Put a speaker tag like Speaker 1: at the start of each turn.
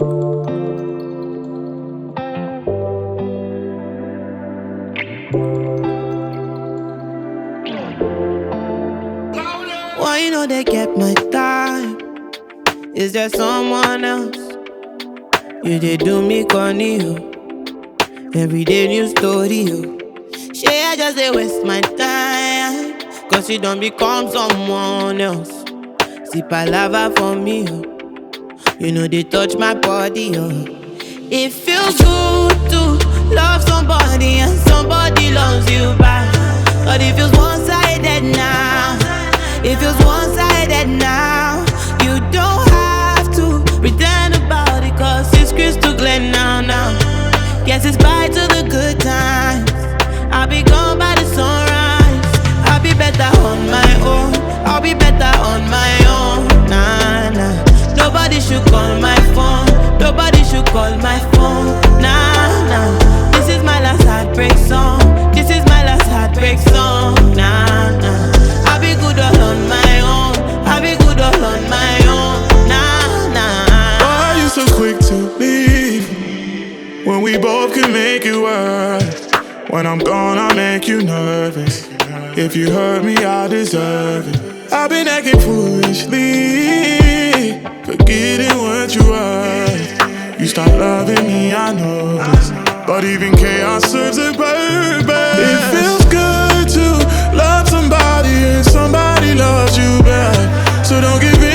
Speaker 1: Why you know they kept my time? Is there someone else? You did do me corny, yo. Every day new story, yo. Shey I just dey waste my time, cause you don't become someone else. See palava for me, yo. You know they touch my body, yo. It feels good to love somebody and somebody loves you back. But it feels one-sided now. It feels one-sided now. You don't have to pretend about it, cause it's crystal clear now. Guess it's bye to the good times. I'll be gone by the sunrise. I'll be better on my own. I'll be better on my own. Nah. Nobody should call my phone. Nobody should call my phone. Nah. This is my last heartbreak song. This is my last heartbreak song. Nah. I'll be good all on my own. I'll be good all on my own. Nah.
Speaker 2: Why are you so quick to leave when we both can make it work? When I'm gone, I make you nervous. If you hurt me, I deserve it. I've been acting foolishly, forgetting what you were. You stopped loving me, I know this, but even chaos serves a purpose. It feels good to love somebody and somebody loves you back. So don't give in.